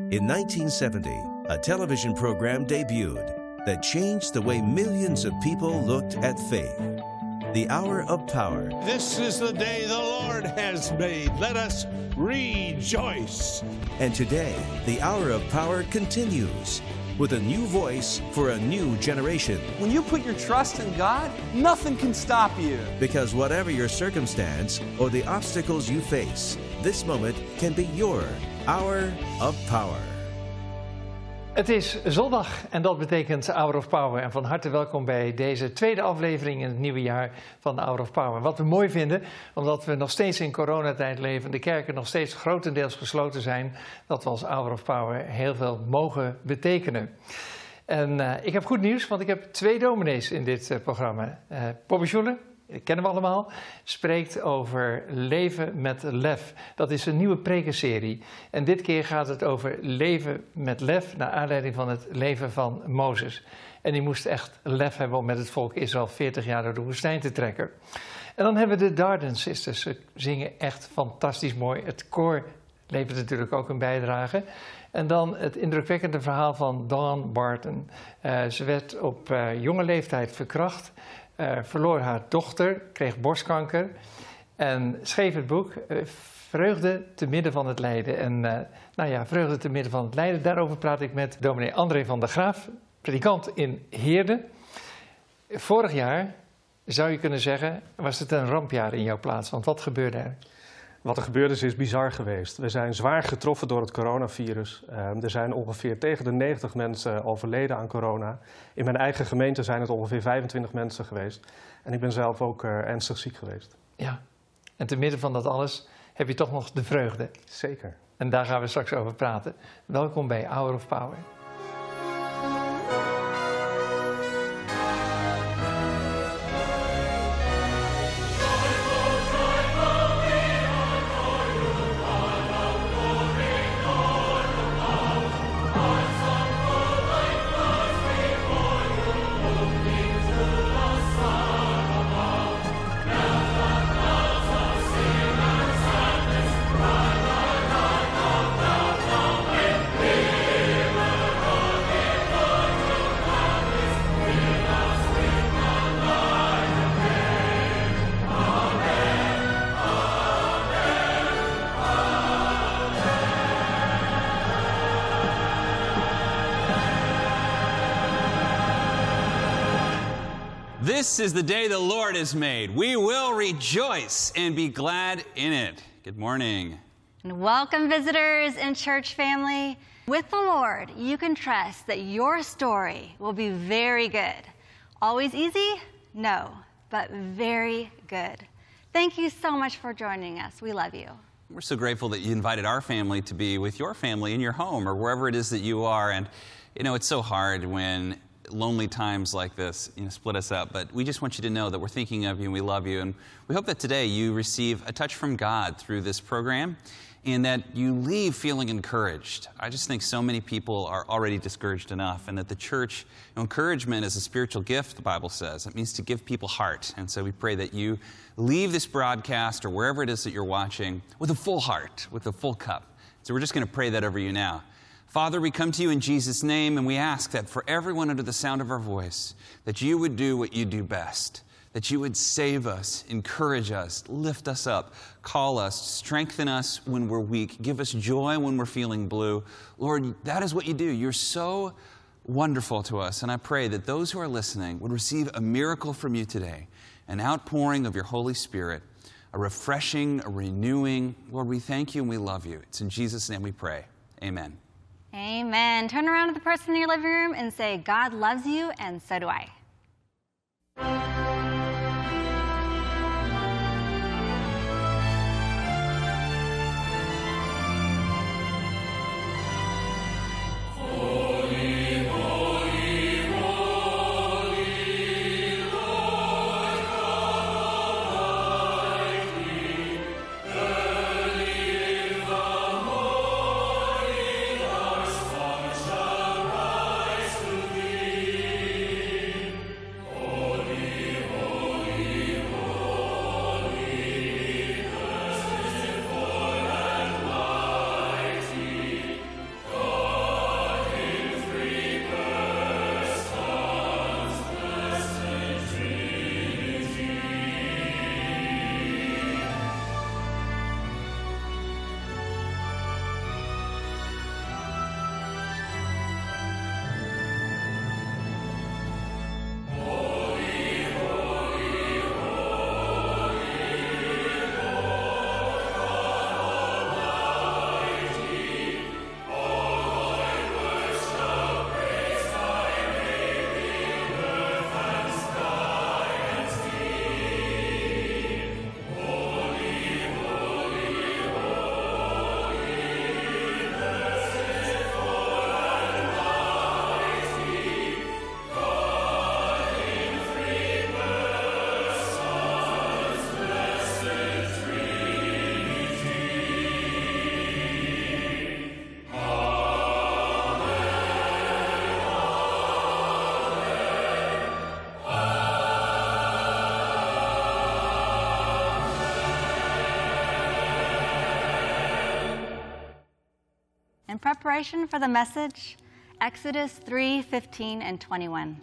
In 1970, a television program debuted that changed the way millions of people looked at faith. The Hour of Power. This is the day the Lord has made. Let us rejoice. And today, the Hour of Power continues with a new voice for a new generation. When you put your trust in God, nothing can stop you. Because whatever your circumstance or the obstacles you face, this moment can be your Hour of Power. Het is zondag en dat betekent Hour of Power. En van harte welkom bij deze tweede aflevering in het nieuwe jaar van Hour of Power. Wat we mooi vinden, omdat we nog steeds in coronatijd leven, de kerken nog steeds grotendeels gesloten zijn, dat we als Hour of Power heel veel mogen betekenen. En ik heb goed nieuws, want ik heb 2 dominees in dit programma. Bobby Schuller, dat kennen we allemaal, spreekt over leven met lef. Dat is een nieuwe prekenserie. En dit keer gaat het over leven met lef, naar aanleiding van het leven van Mozes. En die moest echt lef hebben om met het volk Israël 40 jaar door de woestijn te trekken. En dan hebben we de Darden Sisters. Ze zingen echt fantastisch mooi. Het koor levert natuurlijk ook een bijdrage. En dan het indrukwekkende verhaal van Dawn Barton. Ze werd op jonge leeftijd verkracht. Verloor haar dochter, kreeg borstkanker en schreef het boek Vreugde te midden van het lijden. En Vreugde te midden van het lijden, daarover praat ik met dominee André van der Graaf, predikant in Heerde. Vorig jaar, zou je kunnen zeggen, was het een rampjaar in jouw plaats, want wat gebeurde er? Wat er gebeurd is bizar geweest. We zijn zwaar getroffen door het coronavirus. Er zijn ongeveer tegen de 90 mensen overleden aan corona. In mijn eigen gemeente zijn het ongeveer 25 mensen geweest. En ik ben zelf ook ernstig ziek geweest. Ja, en te midden van dat alles heb je toch nog de vreugde. Zeker. En daar gaan we straks over praten. Welkom bij Hour of Power. This is the day the Lord has made. We will rejoice and be glad in it. Good morning. And welcome, visitors and church family. With the Lord, you can trust that your story will be very good. Always easy? No, but very good. Thank you so much for joining us. We love you. We're so grateful that you invited our family to be with your family in your home or wherever it is that you are. And, you know, it's so hard when lonely times like this, split us up. But we just want you to know that we're thinking of you and we love you. And we hope that today you receive a touch from God through this program and that you leave feeling encouraged. I just think so many people are already discouraged enough, and that the church, encouragement is a spiritual gift, the Bible says. It means to give people heart. And so we pray that you leave this broadcast or wherever it is that you're watching with a full heart, with a full cup. So we're just going to pray that over you now. Father, we come to you in Jesus' name, and we ask that for everyone under the sound of our voice, that you would do what you do best, that you would save us, encourage us, lift us up, call us, strengthen us when we're weak, give us joy when we're feeling blue. Lord, that is what you do. You're so wonderful to us, and I pray that those who are listening would receive a miracle from you today, an outpouring of your Holy Spirit, a refreshing, a renewing. Lord, we thank you and we love you. It's in Jesus' name we pray. Amen. Amen. Turn around to the person in your living room and say, God loves you, and so do I. In preparation for the message, Exodus 3:15 and 21.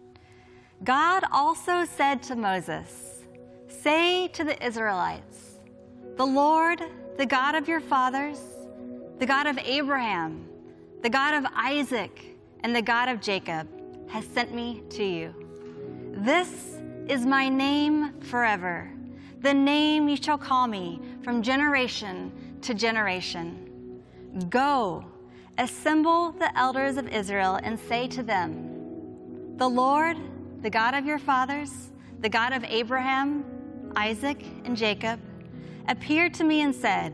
God also said to Moses, "Say to the Israelites, the Lord, the God of your fathers, the God of Abraham, the God of Isaac, and the God of Jacob, has sent me to you. This is my name forever, the name you shall call me from generation to generation. Go, assemble the elders of Israel and say to them, the Lord, the God of your fathers, the God of Abraham, Isaac, and Jacob, appeared to me and said,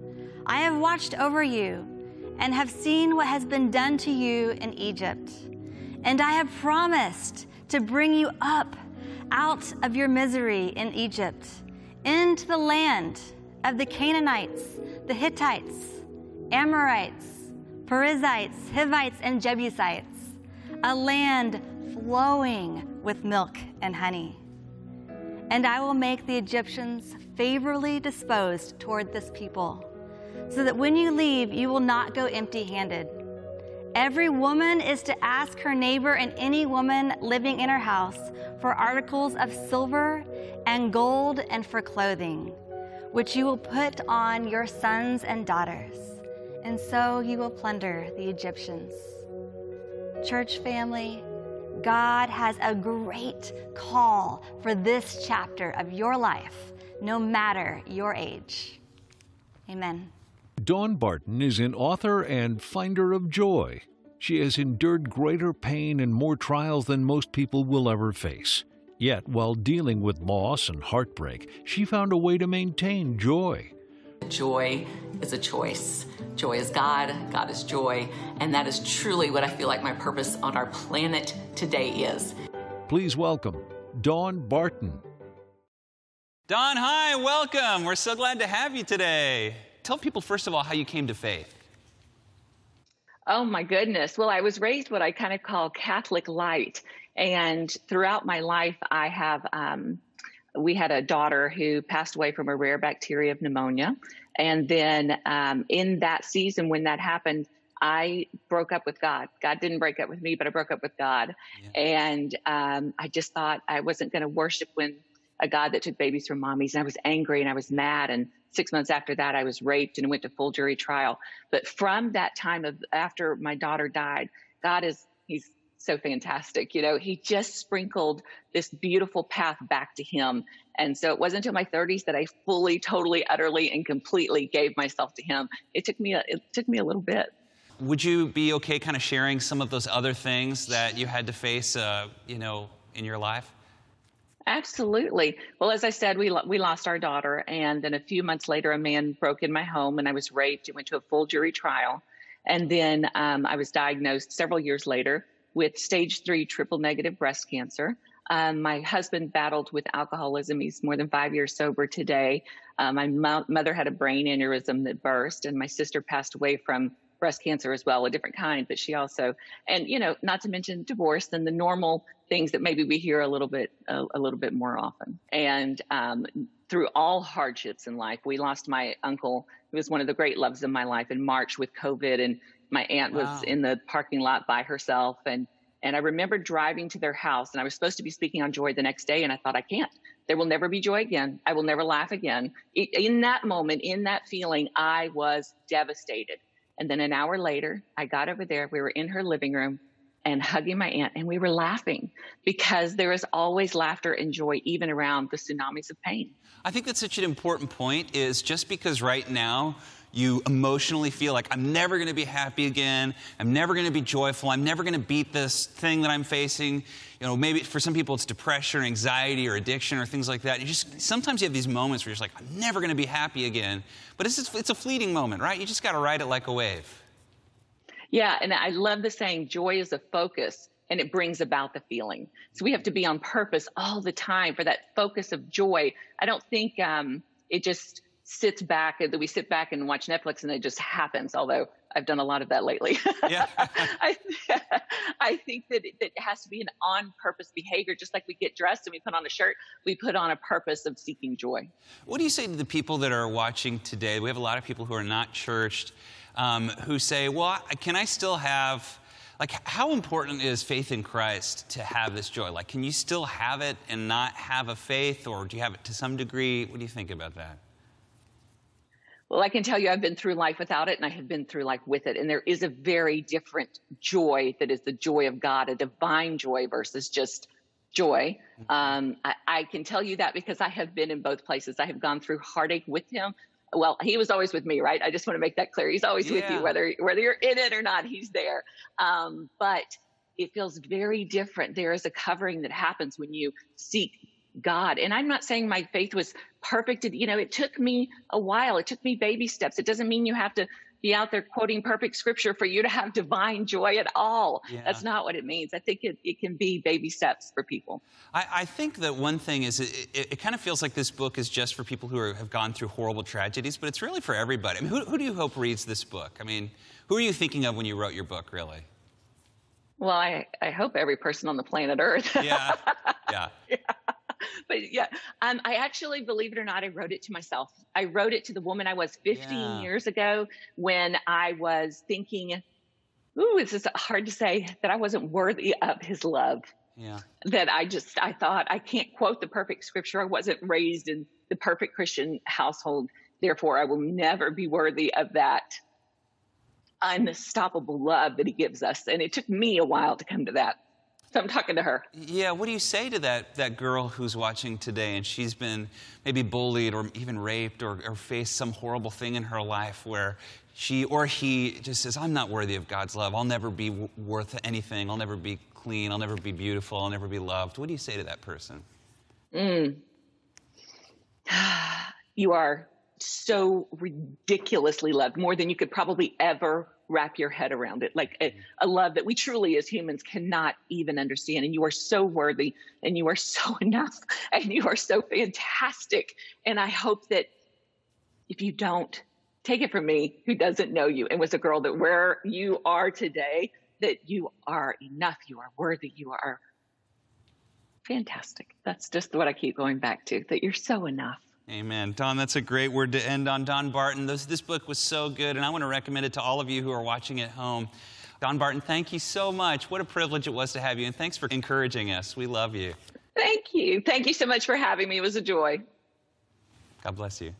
I have watched over you and have seen what has been done to you in Egypt. And I have promised to bring you up out of your misery in Egypt, into the land of the Canaanites, the Hittites, Amorites, Perizzites, Hivites, and Jebusites, a land flowing with milk and honey. And I will make the Egyptians favorably disposed toward this people, so that when you leave, you will not go empty-handed. Every woman is to ask her neighbor and any woman living in her house for articles of silver and gold and for clothing, which you will put on your sons and daughters, and so you will plunder the Egyptians. Church family, God has a great call for this chapter of your life, no matter your age. Amen. Dawn Barton is an author and finder of joy. She has endured greater pain and more trials than most people will ever face. Yet, while dealing with loss and heartbreak, she found a way to maintain joy. Joy is a choice. Joy is God, God is joy, and that is truly what I feel like my purpose on our planet today is. Please welcome Dawn Barton. Dawn, hi, welcome. We're so glad to have you today. Tell people, first of all, how you came to faith. Oh my goodness. Well, I was raised what I kind of call Catholic light. And throughout my life, I have, we had a daughter who passed away from a rare bacteria of pneumonia. And then in that season, when that happened, I broke up with God. God didn't break up with me, but I broke up with God. Yeah. And I just thought I wasn't going to worship a God that took babies from mommies. And I was angry and I was mad. And 6 months after that, I was raped and went to full jury trial. But from that time after my daughter died, he's so fantastic. You know, he just sprinkled this beautiful path back to him. And so it wasn't until my 30s that I fully, totally, utterly, and completely gave myself to him. It took me a little bit. Would you be okay kind of sharing some of those other things that you had to face, in your life? Absolutely. Well, as I said, we lost our daughter. And then a few months later, a man broke in my home and I was raped and went to a full jury trial. And then I was diagnosed several years later with stage 3 triple negative breast cancer. My husband battled with alcoholism. He's more than 5 years sober today. My mother had a brain aneurysm that burst, and my sister passed away from breast cancer as well, a different kind, but she also, and not to mention divorce and the normal things that maybe we hear a little bit more often. And through all hardships in life, we lost my uncle, who was one of the great loves of my life, in March with COVID, and my aunt was in the parking lot by herself. And I remember driving to their house, and I was supposed to be speaking on joy the next day, and I thought, I can't. There will never be joy again. I will never laugh again. In that moment, in that feeling, I was devastated. And then an hour later, I got over there. We were in her living room and hugging my aunt, and we were laughing because there is always laughter and joy even around the tsunamis of pain. I think that's such an important point, is just because right now you emotionally feel like I'm never going to be happy again, I'm never going to be joyful, I'm never going to beat this thing that I'm facing. Maybe for some people it's depression or anxiety or addiction or things like that. Sometimes you have these moments where you're just like, I'm never going to be happy again. But it's a fleeting moment, right? You just got to ride it like a wave. Yeah, and I love the saying, joy is a focus, and it brings about the feeling. So we have to be on purpose all the time for that focus of joy. I don't think it just sits back, that we sit back and watch Netflix and it just happens, although I've done a lot of that lately. Yeah. I think that it has to be an on-purpose behavior. Just like we get dressed and we put on a shirt, we put on a purpose of seeking joy. What do you say to the people that are watching today? We have a lot of people who are not churched who say, well, can I still have, like, how important is faith in Christ to have this joy? Like, can you still have it and not have a faith, or do you have it to some degree? What do you think about that? Well, I can tell you I've been through life without it, and I have been through life with it. And there is a very different joy that is the joy of God, a divine joy versus just joy. I can tell you that because I have been in both places. I have gone through heartache with him. Well, he was always with me, right? I just want to make that clear. He's always with you, whether you're in it or not, he's there. But it feels very different. There is a covering that happens when you seek God. And I'm not saying my faith was perfect. It took me a while. It took me baby steps. It doesn't mean you have to be out there quoting perfect scripture for you to have divine joy at all. Yeah. That's not what it means. I think it can be baby steps for people. I think that one thing is it kind of feels like this book is just for people who have gone through horrible tragedies, but it's really for everybody. I mean, who do you hope reads this book? I mean, who are you thinking of when you wrote your book, really? Well, I hope every person on the planet Earth. Yeah. But yeah, I actually, believe it or not, I wrote it to myself. I wrote it to the woman I was 15 years ago when I was thinking, this is hard to say, that I wasn't worthy of his love. Yeah. That I thought, I can't quote the perfect scripture. I wasn't raised in the perfect Christian household. Therefore, I will never be worthy of that unstoppable love that he gives us. And it took me a while to come to that. So I'm talking to her. Yeah, what do you say to that girl who's watching today and she's been maybe bullied or even raped or faced some horrible thing in her life where she or he just says, I'm not worthy of God's love. I'll never be worth anything. I'll never be clean. I'll never be beautiful. I'll never be loved. What do you say to that person? You are so ridiculously loved, more than you could probably ever wrap your head around it. Like a love that we truly as humans cannot even understand. And you are so worthy, and you are so enough, and you are so fantastic. And I hope that if you don't, take it from me, who doesn't know you and was a girl, that where you are today, that you are enough, you are worthy, you are fantastic. That's just what I keep going back to, that you're so enough. Amen. Dawn, that's a great word to end on. Dawn Barton, this book was so good, and I want to recommend it to all of you who are watching at home. Dawn Barton, thank you so much. What a privilege it was to have you, and thanks for encouraging us. We love you. Thank you. Thank you so much for having me. It was a joy. God bless you.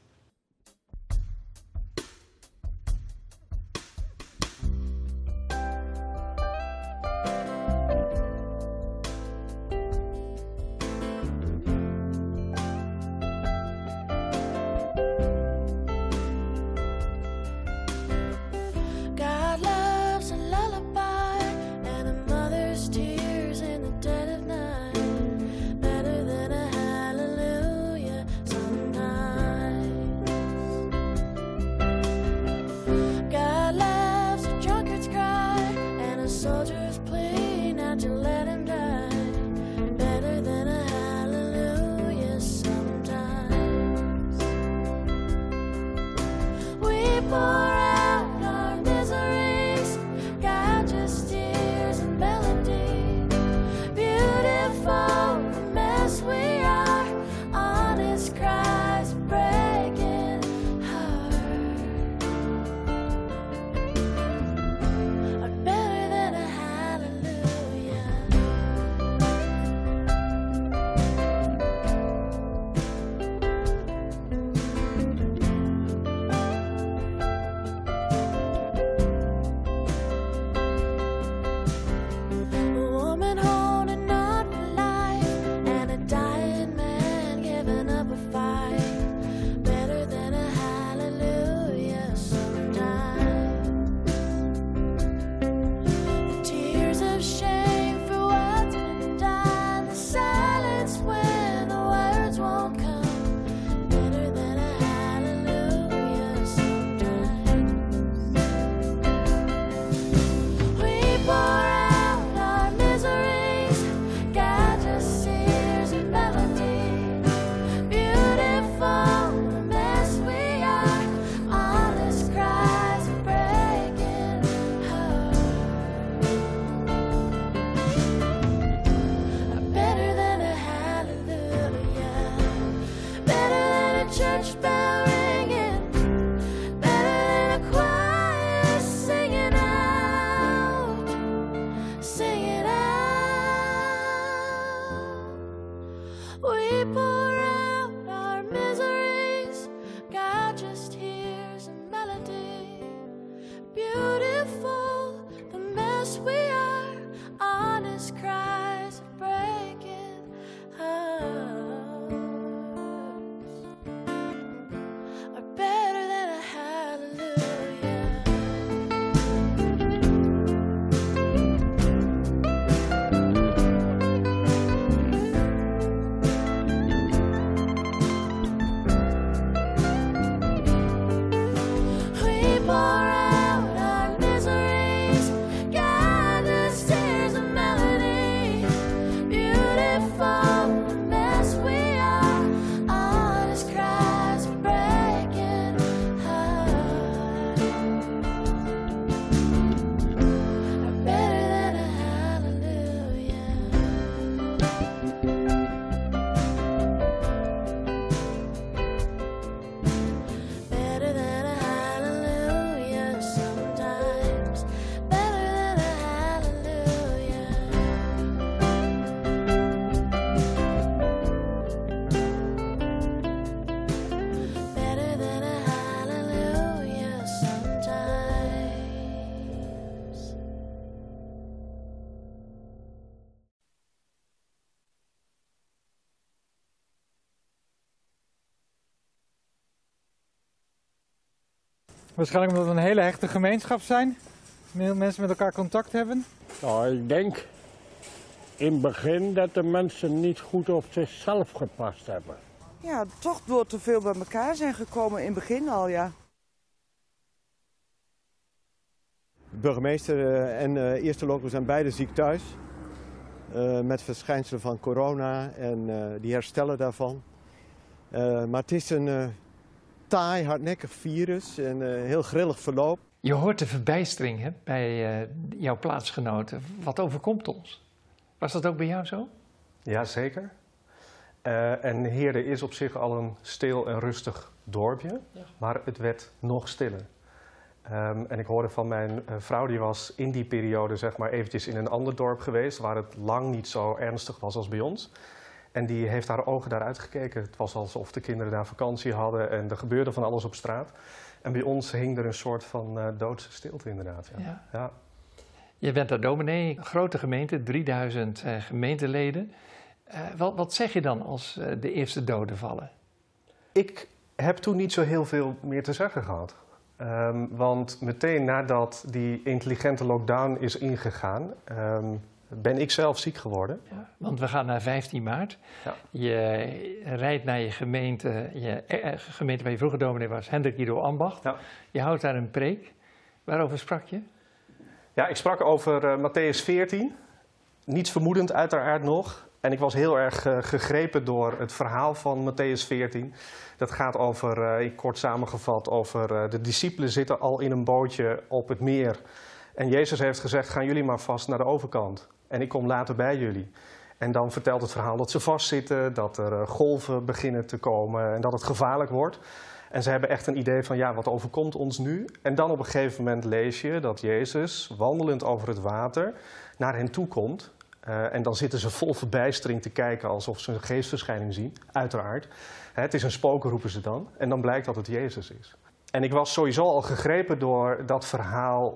mess we are, honest cries of breaking hearts are better than a hallelujah. We pour out our miseries, God, this tears of melody. Beautiful mess we are, honest cries of breaking hearts are better than a hallelujah. Better than a hallelujah sometimes. Better than a hallelujah. Better than a hallelujah sometimes. Waarschijnlijk omdat we een hele hechte gemeenschap zijn. Veel mensen met elkaar contact hebben. Nou, ik denk in het begin dat de mensen niet goed op zichzelf gepast hebben. Ja, toch door te veel bij elkaar zijn gekomen in het begin al, ja. De burgemeester en eerste loco zijn beide ziek thuis. Met verschijnselen van corona en die herstellen daarvan. Maar het is een taai, hardnekkig virus en heel grillig verloop. Je hoort de verbijstering hè, bij jouw plaatsgenoten. Wat overkomt ons? Was dat ook bij jou zo? Jazeker. En Heerde is op zich al een stil en rustig dorpje, maar het werd nog stiller. En ik hoorde van mijn vrouw, die was in die periode zeg maar eventjes in een ander dorp geweest, waar het lang niet zo ernstig was als bij ons. En die heeft haar ogen daaruit gekeken. Het was alsof de kinderen daar vakantie hadden en er gebeurde van alles op straat. En bij ons hing er een soort van doodse stilte inderdaad. Ja. Ja. Ja. Je bent daar dominee, een grote gemeente, 3000 gemeenteleden. Wat zeg je dan als de eerste doden vallen? Ik heb toen niet zo heel veel meer te zeggen gehad. Want meteen nadat die intelligente lockdown is ingegaan, ben ik zelf ziek geworden. Ja, want we gaan naar 15 maart. Ja. Je rijdt naar je gemeente waar je vroeger dominee was, Hendrik Ido Ambacht. Ja. Je houdt daar een preek. Waarover sprak je? Ja, ik sprak over Mattheüs 14. Niets vermoedend uiteraard nog. En ik was heel erg gegrepen door het verhaal van Mattheüs 14. Dat gaat over, kort samengevat, over de discipelen zitten al in een bootje op het meer. En Jezus heeft gezegd, gaan jullie maar vast naar de overkant. En ik kom later bij jullie. En dan vertelt het verhaal dat ze vastzitten, dat er golven beginnen te komen en dat het gevaarlijk wordt. En ze hebben echt een idee van, ja, wat overkomt ons nu? En dan op een gegeven moment lees je dat Jezus, wandelend over het water, naar hen toe komt. En dan zitten ze vol verbijstering te kijken alsof ze een geestverschijning zien, uiteraard. Het is een spook, roepen ze dan. En dan blijkt dat het Jezus is. En ik was sowieso al gegrepen door dat verhaal,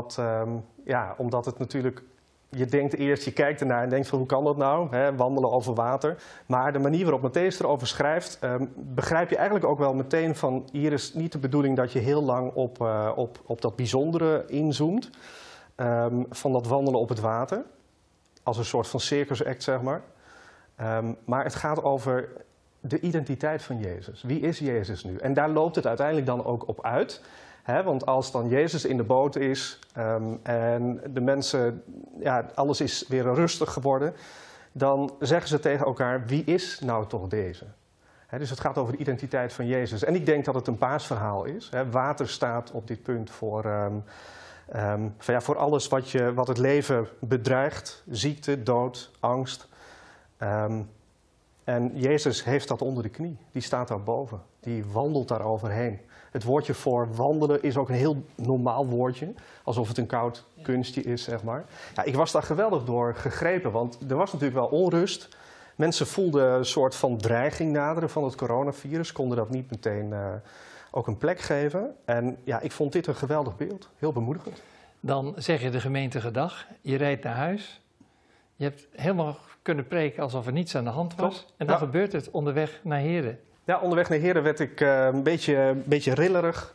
omdat het natuurlijk... Je denkt eerst, je kijkt ernaar en denkt van hoe kan dat nou, hè, wandelen over water. Maar de manier waarop Mattheüs erover schrijft, begrijp je eigenlijk ook wel meteen van... Hier is niet de bedoeling dat je heel lang op dat bijzondere inzoomt, van dat wandelen op het water. Als een soort van circus act, zeg maar. Maar het gaat over de identiteit van Jezus. Wie is Jezus nu? En daar loopt het uiteindelijk dan ook op uit. Hè? Want als dan Jezus in de boot is en de mensen, ja, alles is weer rustig geworden, dan zeggen ze tegen elkaar, wie is nou toch deze? Hè, dus het gaat over de identiteit van Jezus. En ik denk dat het een paasverhaal is. Hè? Water staat op dit punt voor alles wat het leven bedreigt. Ziekte, dood, angst. En Jezus heeft dat onder de knie. Die staat daarboven. Die wandelt daar overheen. Het woordje voor wandelen is ook een heel normaal woordje. Alsof het een koud kunstje is, zeg maar. Ja, ik was daar geweldig door gegrepen, want er was natuurlijk wel onrust. Mensen voelden een soort van dreiging naderen van het coronavirus. Konden dat niet meteen ook een plek geven. En ja, ik vond dit een geweldig beeld. Heel bemoedigend. Dan zeg je de gemeente gedag, je rijdt naar huis. Je hebt helemaal kunnen preken alsof er niets aan de hand was. Klopt. En dan Ja. gebeurt het onderweg naar Heerden. Ja, onderweg naar Heerden werd ik een beetje rillerig.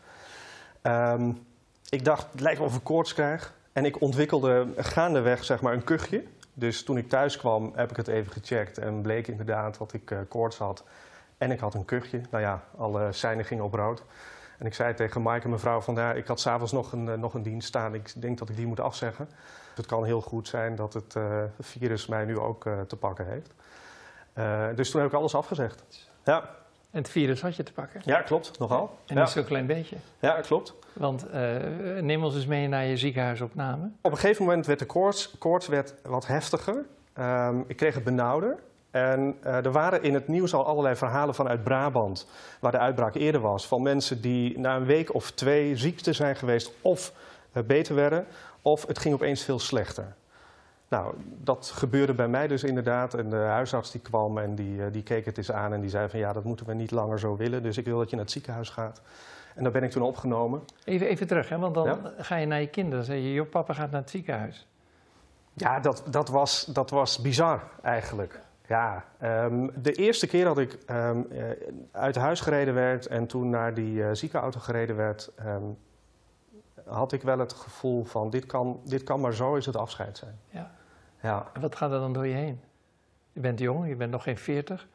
Ik dacht, het lijkt wel of ik koorts krijg. En ik ontwikkelde gaandeweg zeg maar een kuchje. Dus toen ik thuis kwam, heb ik het even gecheckt. En bleek inderdaad dat ik koorts had. En ik had een kuchje. Nou ja, alle seinen gingen op rood. En ik zei tegen Maaike, mevrouw, van ja, ik had s'avonds nog een dienst staan. Ik denk dat ik die moet afzeggen. Het kan heel goed zijn dat het virus mij nu ook te pakken heeft. Dus toen heb ik alles afgezegd. Ja. En het virus had je te pakken. Ja, klopt. Nogal. En niet zo'n klein beetje. Ja, klopt. Want neem ons eens mee naar je ziekenhuisopname. Op een gegeven moment werd de koorts werd wat heftiger. Ik kreeg het benauwder. En er waren in het nieuws al allerlei verhalen vanuit Brabant, waar de uitbraak eerder was, van mensen die na een week of 2 ziek zijn geweest of beter werden, of het ging opeens veel slechter. Nou, dat gebeurde bij mij dus inderdaad. En de huisarts die kwam en die keek het eens aan en die zei van ja, dat moeten we niet langer zo willen. Dus ik wil dat je naar het ziekenhuis gaat. En daar ben ik toen opgenomen. Even terug, hè? Want dan ga je naar je kinderen. Dan zeg je, joh, papa gaat naar het ziekenhuis. Ja, dat was bizar eigenlijk. Ja, de eerste keer dat ik uit huis gereden werd en toen naar die ziekenauto gereden werd, had ik wel het gevoel van dit kan maar zo eens het afscheid zijn. Ja. Ja. En wat gaat er dan door je heen? Je bent jong, je bent nog geen 40.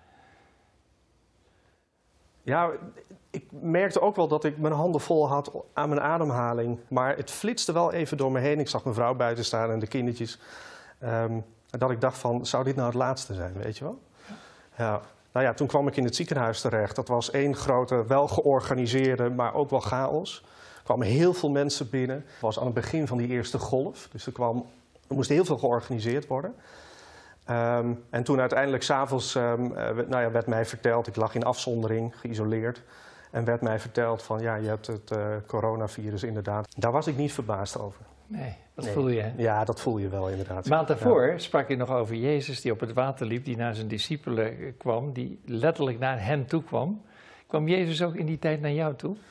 Ja, ik merkte ook wel dat ik mijn handen vol had aan mijn ademhaling. Maar het flitste wel even door me heen. Ik zag mijn vrouw buiten staan en de kindertjes. Dat ik dacht van, zou dit nou het laatste zijn, weet je wel? Ja. Nou ja, toen kwam ik in het ziekenhuis terecht. Dat was één grote, wel georganiseerde, maar ook wel chaos. Er kwamen heel veel mensen binnen. Het was aan het begin van die eerste golf. Dus er moest heel veel georganiseerd worden. En toen uiteindelijk 's avonds werd mij verteld, ik lag in afzondering, geïsoleerd. En werd mij verteld van ja, je hebt het coronavirus inderdaad. Daar was ik niet verbaasd over. Nee, dat voel je, hè? Ja, dat voel je wel inderdaad. De maand daarvoor sprak je nog over Jezus die op het water liep, die naar zijn discipelen kwam, die letterlijk naar hen toe kwam. Kwam Jezus ook in die tijd naar jou toe?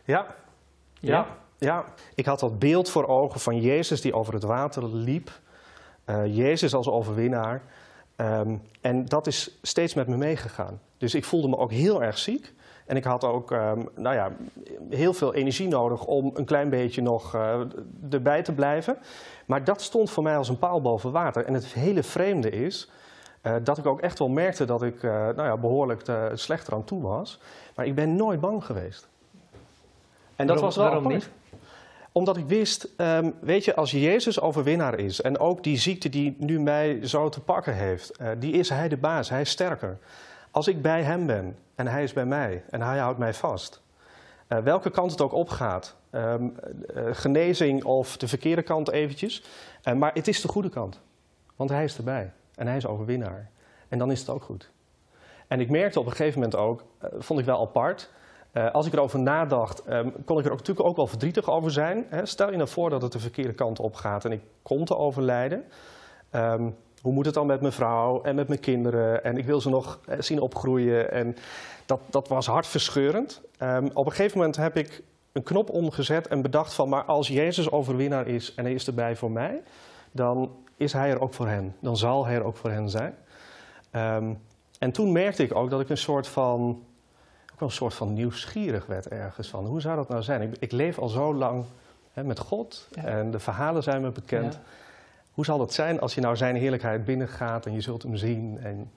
Ja. Ik had dat beeld voor ogen van Jezus die over het water liep. Jezus als overwinnaar. En dat is steeds met me meegegaan. Dus ik voelde me ook heel erg ziek. En ik had ook heel veel energie nodig om een klein beetje nog erbij te blijven. Maar dat stond voor mij als een paal boven water. En het hele vreemde is dat ik ook echt wel merkte dat ik behoorlijk slechter aan toe was. Maar ik ben nooit bang geweest. En dat was wel waarom apart. niet? Omdat ik wist, weet je, als Jezus overwinnaar is en ook die ziekte die nu mij zo te pakken heeft, die is hij de baas, hij is sterker. Als ik bij hem ben en hij is bij mij en hij houdt mij vast, welke kant het ook opgaat, genezing of de verkeerde kant eventjes, maar het is de goede kant, want hij is erbij en hij is overwinnaar. En dan is het ook goed. En ik merkte op een gegeven moment ook, vond ik wel apart, als ik erover nadacht, kon ik er natuurlijk ook wel verdrietig over zijn. Hè? Stel je nou voor dat het de verkeerde kant op gaat en ik kom te overlijden. Hoe moet het dan met mijn vrouw en met mijn kinderen? En ik wil ze nog zien opgroeien. En dat was hartverscheurend. Op een gegeven moment heb ik een knop omgezet en bedacht van, maar als Jezus overwinnaar is en hij is erbij voor mij, dan is hij er ook voor hen. Dan zal hij er ook voor hen zijn. En toen merkte ik ook dat ik een soort van nieuwsgierig werd ergens van. Hoe zou dat nou zijn? Ik leef al zo lang met God en de verhalen zijn me bekend. Ja. Hoe zal het zijn als je nou zijn heerlijkheid binnengaat en je zult hem zien en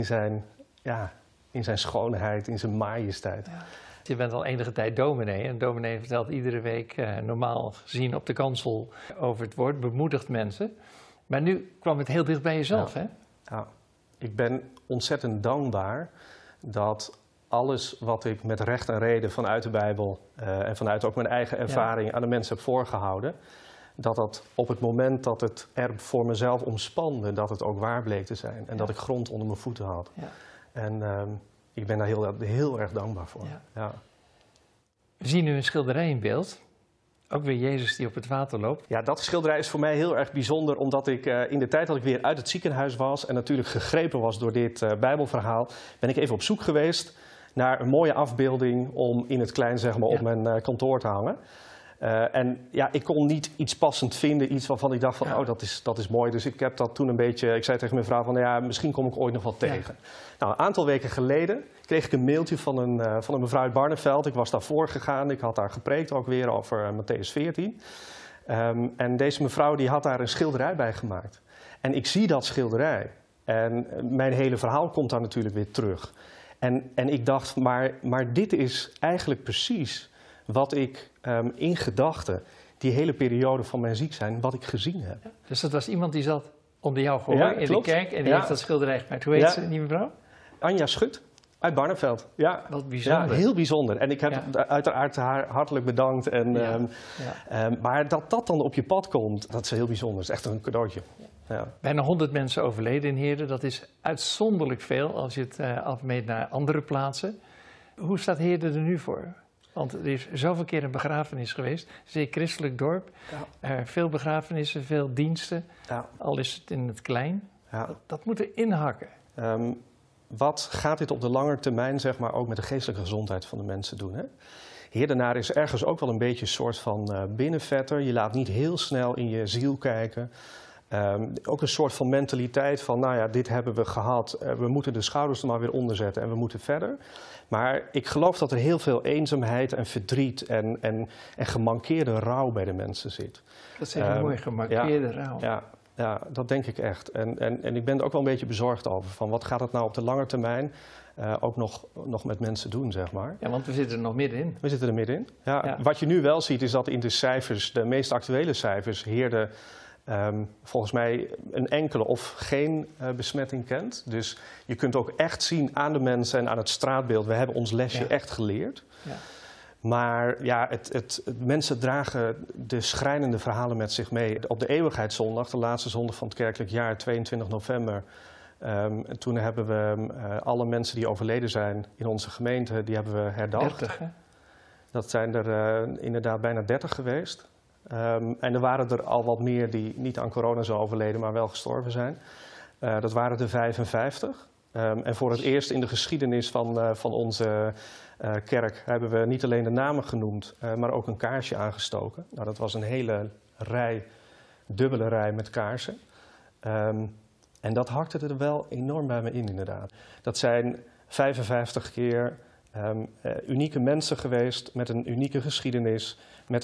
in zijn schoonheid, in zijn majesteit. Ja. Je bent al enige tijd dominee en dominee vertelt iedere week normaal gezien op de kansel over het woord, bemoedigt mensen. Maar nu kwam het heel dicht bij jezelf, hè? Ja, ik ben ontzettend dankbaar dat alles wat ik met recht en reden vanuit de Bijbel en vanuit ook mijn eigen ervaring aan de mensen heb voorgehouden, dat op het moment dat het er voor mezelf omspande, dat het ook waar bleek te zijn. En dat ik grond onder mijn voeten had. Ja. En ik ben daar heel erg dankbaar voor. Ja. Ja. We zien nu een schilderij in beeld. Ook weer Jezus die op het water loopt. Ja, dat schilderij is voor mij heel erg bijzonder, omdat ik in de tijd dat ik weer uit het ziekenhuis was en natuurlijk gegrepen was door dit Bijbelverhaal, ben ik even op zoek geweest naar een mooie afbeelding om in het klein zeg maar, op mijn kantoor te hangen. En ja, ik kon niet iets passend vinden, iets waarvan ik dacht van, oh, dat is mooi. Dus ik heb dat toen een beetje, ik zei tegen mijn vrouw van, ja, misschien kom ik ooit nog wel tegen. Nou, een aantal weken geleden kreeg ik een mailtje van een mevrouw uit Barneveld. Ik was daarvoor gegaan, ik had daar gepreekt ook weer over Mattheüs 14. En deze mevrouw die had daar een schilderij bij gemaakt. En ik zie dat schilderij. En mijn hele verhaal komt daar natuurlijk weer terug. En ik dacht, maar dit is eigenlijk precies wat ik in gedachten, die hele periode van mijn ziek zijn, wat ik gezien heb. Dus dat was iemand die zat onder jouw gehoor in de kerk en die heeft dat schilderij gemaakt. Hoe heet ze, die mevrouw? Anja Schut. Uit Barneveld, ja. Wat bijzonder. Ja, heel bijzonder. En ik heb uiteraard haar hartelijk bedankt. Maar dat dan op je pad komt, dat is heel bijzonder. Dat is echt een cadeautje. Ja. Bijna 100 mensen overleden in Heerden. Dat is uitzonderlijk veel als je het afmeet naar andere plaatsen. Hoe staat Heerden er nu voor? Want er is zoveel keer een begrafenis geweest. Zeer christelijk dorp. Ja. Veel begrafenissen, veel diensten. Ja. Al is het in het klein. Ja. Dat moet er inhakken. Wat gaat dit op de lange termijn, zeg maar, ook met de geestelijke gezondheid van de mensen doen? Hè? Heerdenaar is ergens ook wel een beetje een soort van binnenvetter. Je laat niet heel snel in je ziel kijken. Ook een soort van mentaliteit van, nou ja, dit hebben we gehad. We moeten de schouders er maar weer onder zetten en we moeten verder. Maar ik geloof dat er heel veel eenzaamheid en verdriet en gemankeerde rouw bij de mensen zit. Dat is heel mooi, gemankeerde rouw. Ja, dat denk ik echt. En ik ben er ook wel een beetje bezorgd over. Van wat gaat het nou op de lange termijn ook nog met mensen doen, zeg maar. Ja, want we zitten er nog middenin. We zitten er middenin. Ja. Wat je nu wel ziet is dat in de cijfers, de meest actuele cijfers, Heerden volgens mij een enkele of geen besmetting kent. Dus je kunt ook echt zien aan de mensen en aan het straatbeeld, we hebben ons lesje echt geleerd. Ja. Maar ja, mensen dragen de schrijnende verhalen met zich mee. Op de Eeuwigheidszondag, de laatste zondag van het kerkelijk jaar, 22 november... toen hebben we alle mensen die overleden zijn in onze gemeente, die hebben we herdacht. 30, hè? Dat zijn er inderdaad bijna 30 geweest. En er waren er al wat meer die niet aan corona zijn overleden, maar wel gestorven zijn. Dat waren er 55. En voor het eerst in de geschiedenis van onze kerk hebben we niet alleen de namen genoemd, maar ook een kaarsje aangestoken. Nou, dat was een hele dubbele rij met kaarsen. En dat hakte er wel enorm bij me in, inderdaad. Dat zijn 55 keer unieke mensen geweest met een unieke geschiedenis,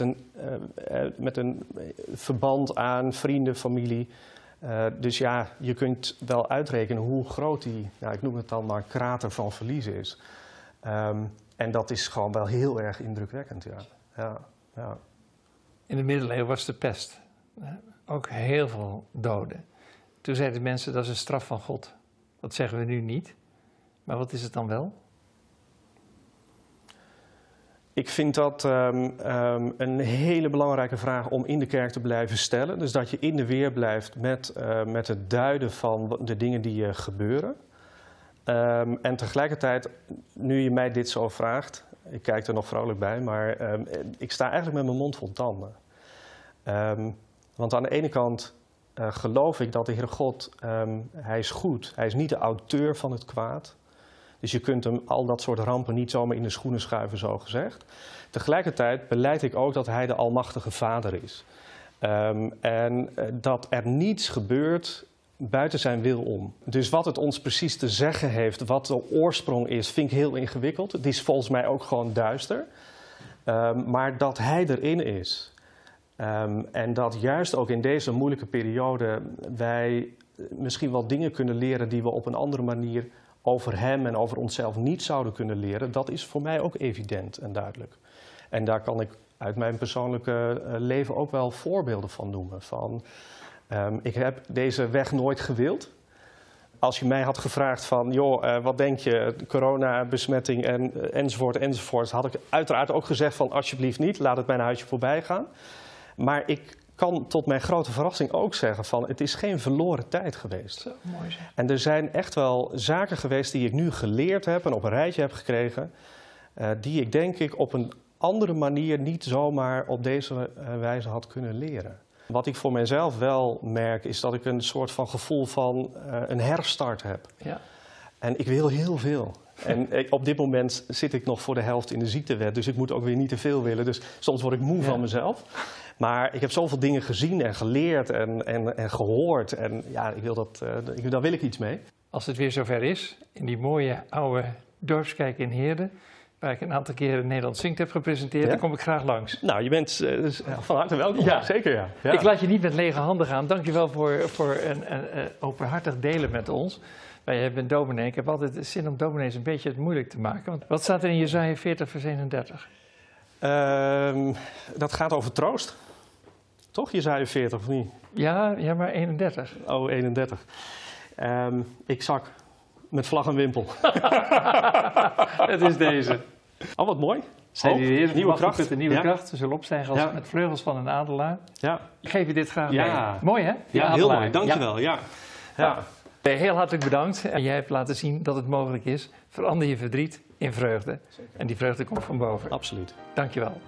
met een verband aan vrienden, familie. Dus ja, je kunt wel uitrekenen hoe groot die, ik noem het dan maar, krater van verlies is. En dat is gewoon wel heel erg indrukwekkend, ja. In de middeleeuwen was de pest. Ook heel veel doden. Toen zeiden mensen, dat is een straf van God. Dat zeggen we nu niet. Maar wat is het dan wel? Ik vind dat een hele belangrijke vraag om in de kerk te blijven stellen. Dus dat je in de weer blijft met het duiden van de dingen die gebeuren. En tegelijkertijd, nu je mij dit zo vraagt, ik kijk er nog vrolijk bij, maar ik sta eigenlijk met mijn mond vol tanden. Want aan de ene kant geloof ik dat de Heere God, hij is goed. Hij is niet de auteur van het kwaad. Dus je kunt hem al dat soort rampen niet zomaar in de schoenen schuiven, zo gezegd. Tegelijkertijd belijd ik ook dat hij de almachtige vader is. En dat er niets gebeurt buiten zijn wil om. Dus wat het ons precies te zeggen heeft, wat de oorsprong is, vind ik heel ingewikkeld. Het is volgens mij ook gewoon duister. Maar dat hij erin is. En dat juist ook in deze moeilijke periode wij misschien wel dingen kunnen leren die we op een andere manier over hem en over onszelf niet zouden kunnen leren, dat is voor mij ook evident en duidelijk. En daar kan ik uit mijn persoonlijke leven ook wel voorbeelden van noemen. Ik heb deze weg nooit gewild. Als je mij had gevraagd van, joh, wat denk je, coronabesmetting enzovoort, had ik uiteraard ook gezegd van, alsjeblieft niet, laat het mijn huisje voorbij gaan. Maar ik kan tot mijn grote verrassing ook zeggen van, het is geen verloren tijd geweest. Zo, mooi zeg. En er zijn echt wel zaken geweest die ik nu geleerd heb en op een rijtje heb gekregen, die ik denk ik op een andere manier niet zomaar op deze wijze had kunnen leren. Wat ik voor mezelf wel merk, is dat ik een soort van gevoel van een herstart heb. Ja. En ik wil heel veel. En op dit moment zit ik nog voor de helft in de ziektewet, dus ik moet ook weer niet te veel willen. Dus soms word ik moe van mezelf. Maar ik heb zoveel dingen gezien en geleerd en gehoord. En ja, daar wil ik iets mee. Als het weer zover is, in die mooie oude dorpskerk in Heerden, waar ik een aantal keren Nederland Zingt heb gepresenteerd, dan kom ik graag langs. Nou, je bent van harte welkom. Ja. Zeker, ja. Ik laat je niet met lege handen gaan. Dank je wel voor een openhartig delen met ons. Jij bent dominee. Ik heb altijd de zin om dominees een beetje het moeilijk te maken. Want wat staat er in Jesaja 40 vers 31? Dat gaat over troost. Toch, Jesaja 40 of niet? Ja, maar 31. Oh, 31. Ik zak met vlag en wimpel. Het is deze. Oh, wat mooi. Nieuwe kracht. Met de nieuwe kracht. We zullen opstijgen als met vleugels van een adelaar. Ja. Ik geef je dit graag mee. Mooi, hè? Ja, heel mooi. Dankjewel. Ja. Heel hartelijk bedankt. En jij hebt laten zien dat het mogelijk is. Verander je verdriet in vreugde. Zeker. En die vreugde komt van boven. Absoluut. Dankjewel.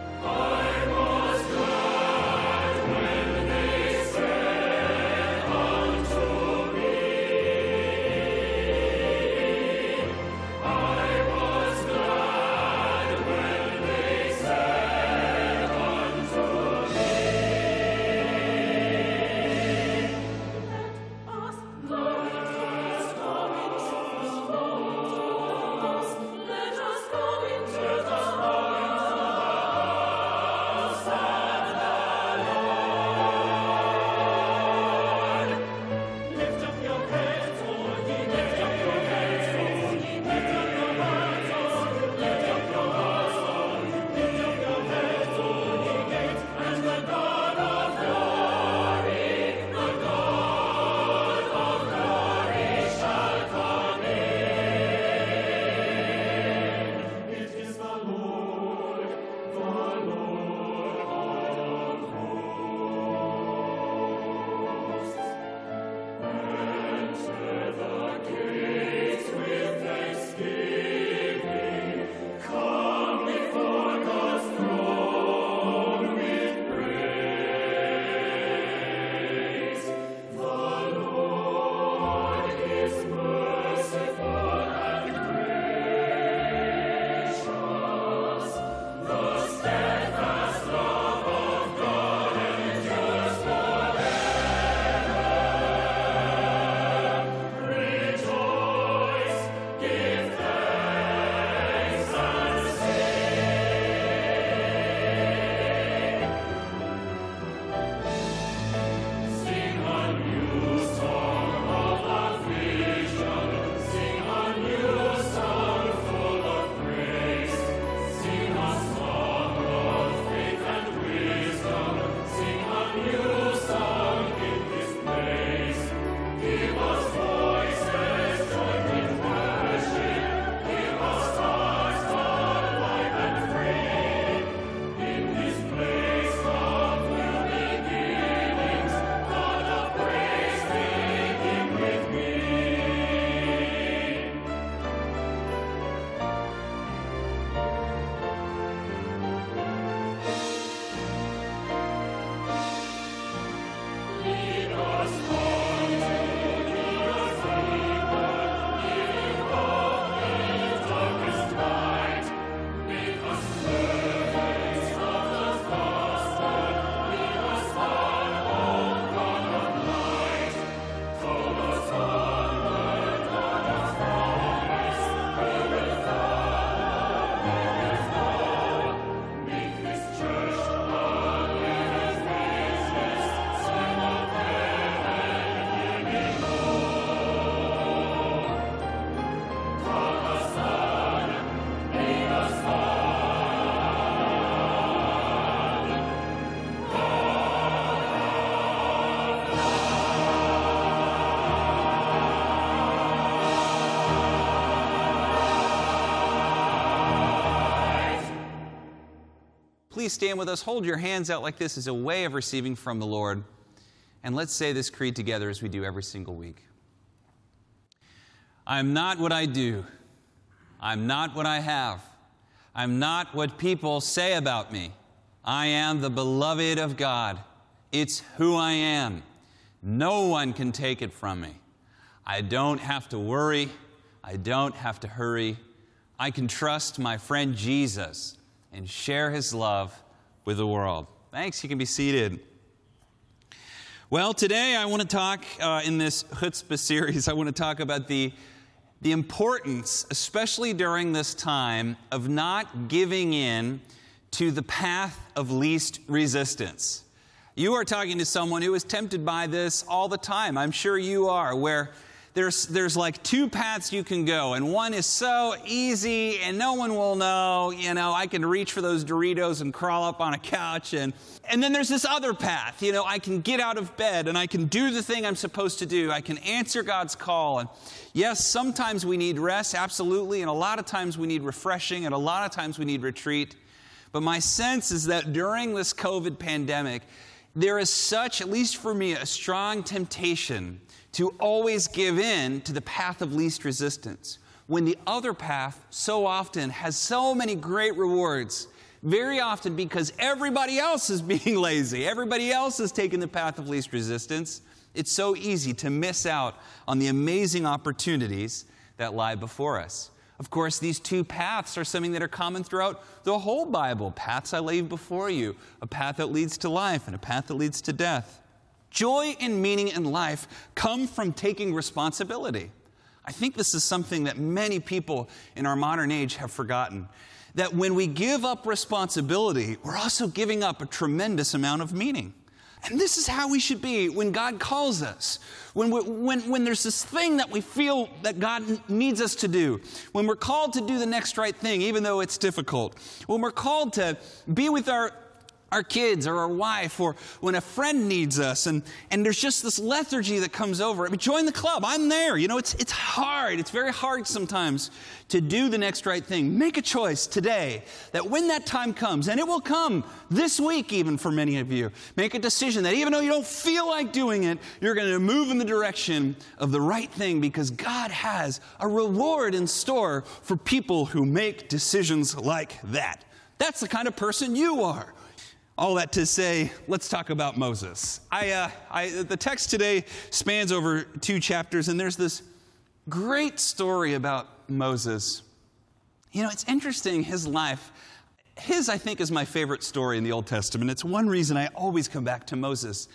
Please stand with us. Hold your hands out like this as a way of receiving from the Lord. And let's say this creed together as we do every single week. I'm not what I do. I'm not what I have. I'm not what people say about me. I am the beloved of God. It's who I am. No one can take it from me. I don't have to worry. I don't have to hurry. I can trust my friend Jesus and share his love with the world. Thanks. You can be seated. Well, today I want to talk in this Chutzpah series, I want to talk about the importance, especially during this time, of not giving in to the path of least resistance. You are talking to someone who is tempted by this all the time. I'm sure you are, where there's like two paths you can go, and one is so easy and no one will know, I can reach for those Doritos and crawl up on a couch, and then there's this other path, I can get out of bed and I can do the thing I'm supposed to do. I can answer God's call. And yes, sometimes we need rest, absolutely, and a lot of times we need refreshing, and a lot of times we need retreat. But my sense is that during this COVID pandemic, there is such, at least for me, a strong temptation to always give in to the path of least resistance, when the other path so often has so many great rewards, very often because everybody else is being lazy, everybody else is taking the path of least resistance. It's so easy to miss out on the amazing opportunities that lie before us. Of course, these two paths are something that are common throughout the whole Bible. Paths I lay before you, a path that leads to life and a path that leads to death. Joy and meaning in life come from taking responsibility. I think this is something that many people in our modern age have forgotten. That when we give up responsibility, we're also giving up a tremendous amount of meaning. And this is how we should be when God calls us. When there's this thing that we feel that God needs us to do. When we're called to do the next right thing, even though it's difficult. When we're called to be with our kids or our wife, or when a friend needs us, and there's just this lethargy that comes over. I mean, join the club. I'm there. It's hard. It's very hard sometimes to do the next right thing. Make a choice today that when that time comes, and it will come this week even for many of you, make a decision that even though you don't feel like doing it, you're going to move in the direction of the right thing, because God has a reward in store for people who make decisions like that. That's the kind of person you are. All that to say, let's talk about Moses. The text today spans over 2 chapters, and there's this great story about Moses. It's interesting, his life. I think, is my favorite story in the Old Testament. It's one reason I always come back to Moses.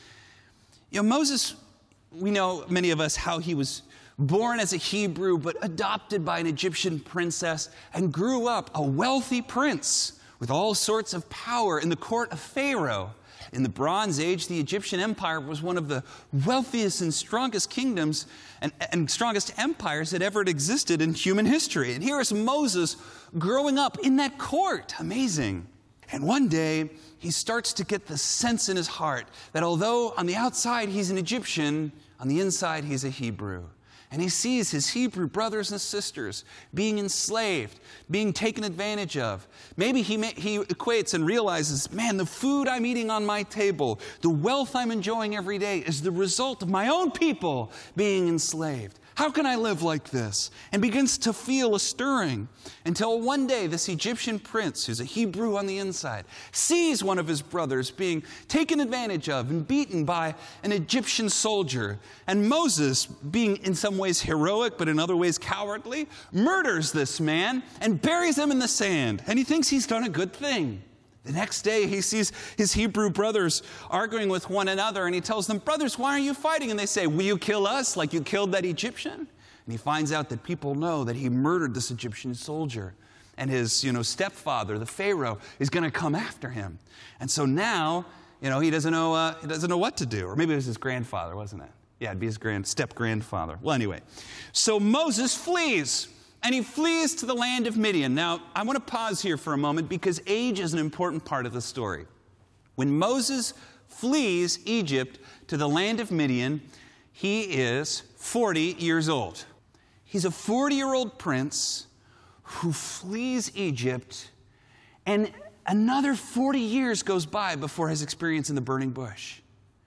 Moses, we know, many of us, how he was born as a Hebrew, but adopted by an Egyptian princess, and grew up a wealthy prince with all sorts of power in the court of Pharaoh. In the Bronze Age, the Egyptian Empire was one of the wealthiest and strongest kingdoms and strongest empires that ever existed in human history. And here is Moses growing up in that court. Amazing. And one day, he starts to get the sense in his heart that although on the outside he's an Egyptian, on the inside he's a Hebrew. And he sees his Hebrew brothers and sisters being enslaved, being taken advantage of. Maybe he equates and realizes, man, the food I'm eating on my table, the wealth I'm enjoying every day is the result of my own people being enslaved. How can I live like this? And begins to feel a stirring until one day this Egyptian prince, who's a Hebrew on the inside, sees one of his brothers being taken advantage of and beaten by an Egyptian soldier. And Moses, being in some ways heroic, but in other ways cowardly, murders this man and buries him in the sand. And he thinks he's done a good thing. The next day, he sees his Hebrew brothers arguing with one another, and he tells them, brothers, why are you fighting? And they say, will you kill us like you killed that Egyptian? And he finds out that people know that he murdered this Egyptian soldier, and his stepfather, the Pharaoh, is going to come after him. And so now, he doesn't know what to do. Or maybe it was his grandfather, wasn't it? Yeah, it'd be his step-grandfather. Well, anyway, so Moses flees. And he flees to the land of Midian. Now, I want to pause here for a moment because age is an important part of the story. When Moses flees Egypt to the land of Midian, he is 40 years old. He's a 40-year-old prince who flees Egypt, and another 40 years goes by before his experience in the burning bush.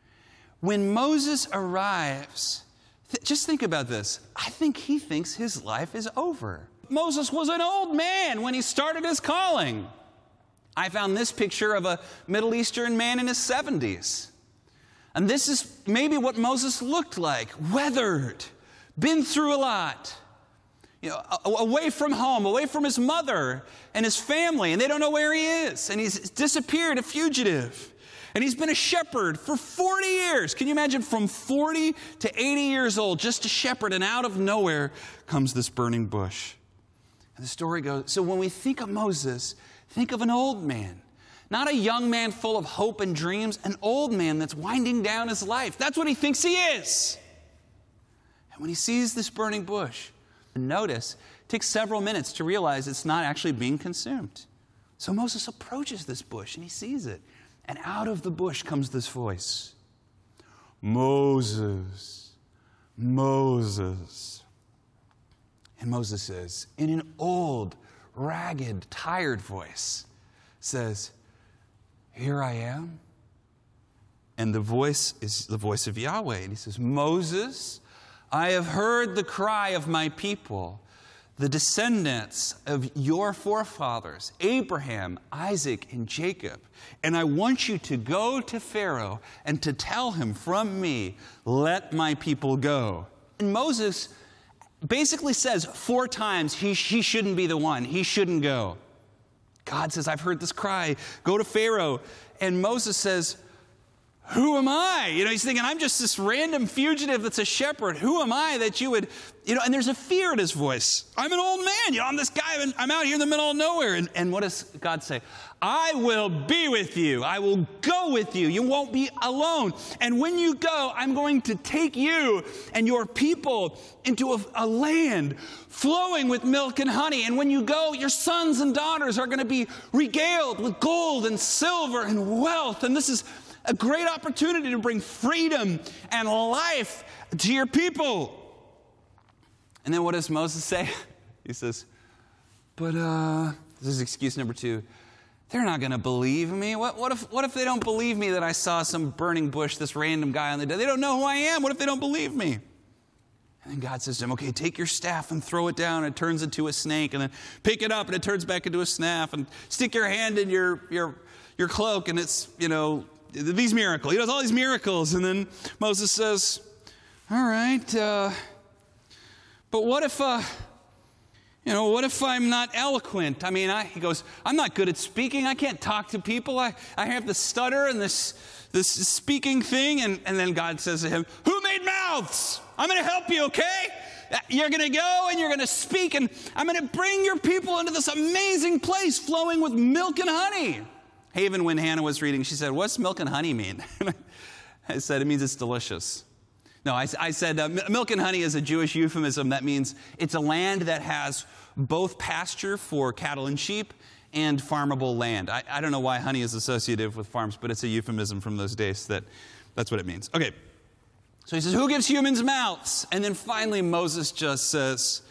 When Moses arrives, just think about this. I think he thinks his life is over. Moses was an old man when he started his calling. I found this picture of a Middle Eastern man in his 70s. And this is maybe what Moses looked like. Weathered, been through a lot. away from home, away from his mother and his family, and they don't know where he is. And he's disappeared, a fugitive. And he's been a shepherd for 40 years. Can you imagine, from 40 to 80 years old, just a shepherd, and out of nowhere comes this burning bush. And the story goes, so when we think of Moses, think of an old man. Not a young man full of hope and dreams, an old man that's winding down his life. That's what he thinks he is. And when he sees this burning bush, notice, it takes several minutes to realize it's not actually being consumed. So Moses approaches this bush and he sees it. And out of the bush comes this voice. Moses, Moses. And Moses says, in an old, ragged, tired voice, says, here I am. And the voice is the voice of Yahweh. And he says, Moses, I have heard the cry of my people, the descendants of your forefathers, Abraham, Isaac, and Jacob. And I want you to go to Pharaoh and to tell him from me, let my people go. And Moses basically says 4 times he shouldn't be the one. He shouldn't go. God says, I've heard this cry. Go to Pharaoh. And Moses says, who am I? He's thinking, I'm just this random fugitive that's a shepherd. Who am I that you would, and there's a fear in his voice. I'm an old man. I'm this guy. I'm out here in the middle of nowhere. And what does God say? I will be with you. I will go with you. You won't be alone. And when you go, I'm going to take you and your people into a land flowing with milk and honey. And when you go, your sons and daughters are going to be regaled with gold and silver and wealth. And this is a great opportunity to bring freedom and life to your people. And then what does Moses say? He says, but this is excuse number 2. They're not going to believe me. What if they don't believe me that I saw some burning bush, this random guy on the day? They don't know who I am. What if they don't believe me? And then God says to him, okay, take your staff and throw it down, and it turns into a snake, and then pick it up and it turns back into a staff, and stick your hand in your cloak, and it's, these miracles. He does all these miracles. And then Moses says, all right, but what if I'm not eloquent? He goes, I'm not good at speaking. I can't talk to people. I have the stutter and this speaking thing. And then God says to him, who made mouths? I'm going to help you, okay? You're going to go and you're going to speak, and I'm going to bring your people into this amazing place flowing with milk and honey. Haven, when Hannah was reading, she said, what's milk and honey mean? I said, it means it's delicious. No, I said milk and honey is a Jewish euphemism. That means it's a land that has both pasture for cattle and sheep and farmable land. I don't know why honey is associative with farms, but it's a euphemism from those days that's what it means. Okay, so he says, who gives humans mouths? And then finally Moses just says,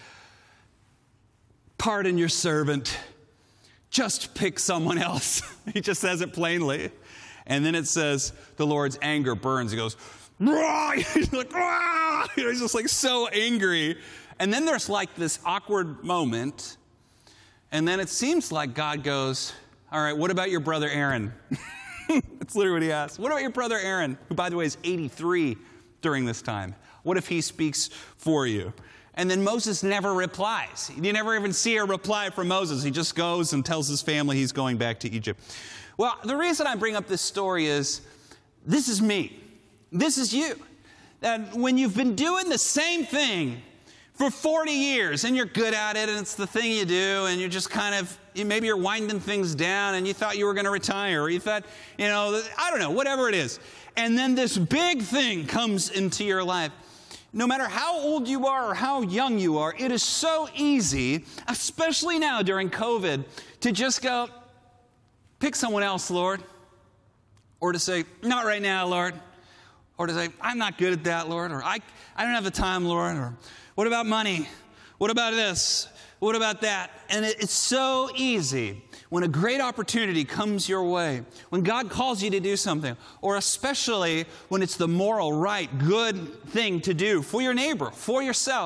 pardon your servant. Just pick someone else. He just says it plainly. And then it says the Lord's anger burns. He goes, Rah! He's like, Rah! He's just like so angry. And then there's like this awkward moment. And then it seems like God goes, all right, what about your brother Aaron? That's literally what he asks. What about your brother Aaron, who, by the way, is 83 during this time? What if he speaks for you? And then Moses never replies. You never even see a reply from Moses. He just goes and tells his family he's going back to Egypt. Well, the reason I bring up this story is this is me. This is you. That when you've been doing the same thing for 40 years and you're good at it and it's the thing you do and you're just kind of, maybe you're winding things down and you thought you were going to retire, or you thought, I don't know, whatever it is. And then this big thing comes into your life. No matter how old you are or how young you are, it is so easy, especially now during COVID, to just go, pick someone else, Lord. Or to say, not right now, Lord. Or to say, I'm not good at that, Lord. Or I don't have the time, Lord. Or what about money? What about this? What about that? And it's so easy when a great opportunity comes your way, when God calls you to do something, or especially when it's the moral, right, good thing to do for your neighbor, for yourself,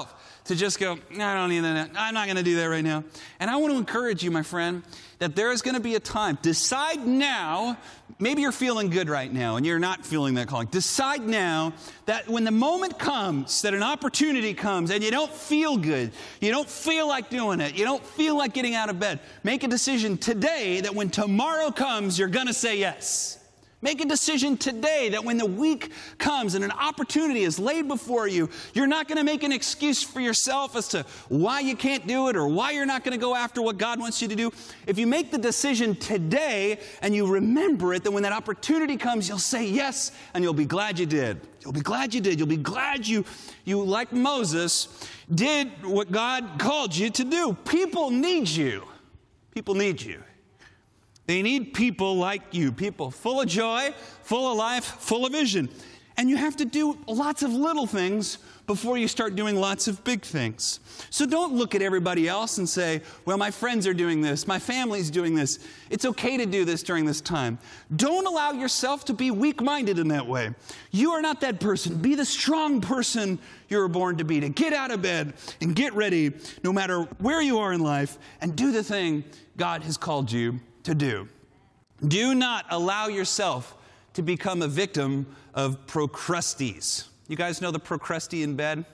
to just go, I don't need that. I'm not going to do that right now. And I want to encourage you, my friend, that there is going to be a time. Decide now. Maybe you're feeling good right now and you're not feeling that calling. Decide now that when the moment comes, that an opportunity comes and you don't feel good, you don't feel like doing it, you don't feel like getting out of bed, make a decision today that when tomorrow comes, you're going to say yes. Make a decision today that when the week comes and an opportunity is laid before you, you're not going to make an excuse for yourself as to why you can't do it or why you're not going to go after what God wants you to do. If you make the decision today and you remember it, then when that opportunity comes, you'll say yes and you'll be glad you did. You'll be glad you did. You'll be glad you like Moses, did what God called you to do. People need you. People need you. They need people like you, people full of joy, full of life, full of vision. And you have to do lots of little things before you start doing lots of big things. So don't look at everybody else and say, well, my friends are doing this, my family's doing this. It's okay to do this during this time. Don't allow yourself to be weak-minded in that way. You are not that person. Be the strong person you were born to be, to get out of bed and get ready no matter where you are in life and do the thing God has called you to do. Do not allow yourself to become a victim of Procrustes. You guys know the Procruste in bed?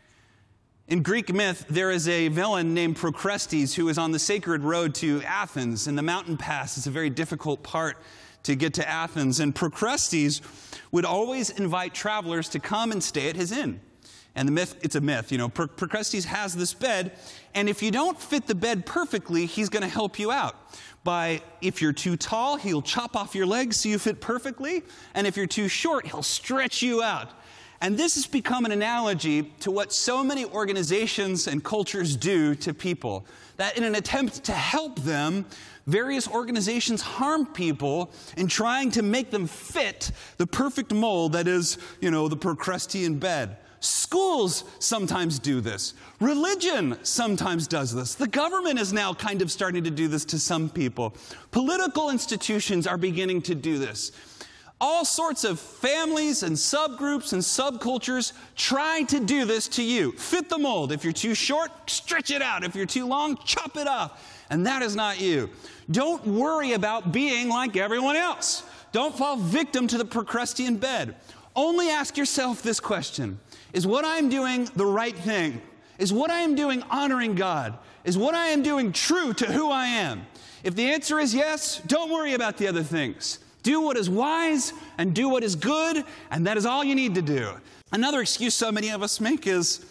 In Greek myth, there is a villain named Procrustes who is on the sacred road to Athens, and the mountain pass is a very difficult part to get to Athens. And Procrustes would always invite travelers to come and stay at his inn. And the myth, it's a myth, Procrustes has this bed, and if you don't fit the bed perfectly, he's going to help you out. If you're too tall, he'll chop off your legs so you fit perfectly, and if you're too short, he'll stretch you out. And this has become an analogy to what so many organizations and cultures do to people. That in an attempt to help them, various organizations harm people in trying to make them fit the perfect mold that is, the Procrustean bed. Schools sometimes do this. Religion sometimes does this. The government is now kind of starting to do this to some people. Political institutions are beginning to do this. All sorts of families and subgroups and subcultures try to do this to you. Fit the mold. If you're too short, stretch it out. If you're too long, chop it off. And that is not you. Don't worry about being like everyone else. Don't fall victim to the Procrustean bed. Only ask yourself this question. Is what I am doing the right thing? Is what I am doing honoring God? Is what I am doing true to who I am? If the answer is yes, don't worry about the other things. Do what is wise and do what is good, and that is all you need to do. Another excuse so many of us make is,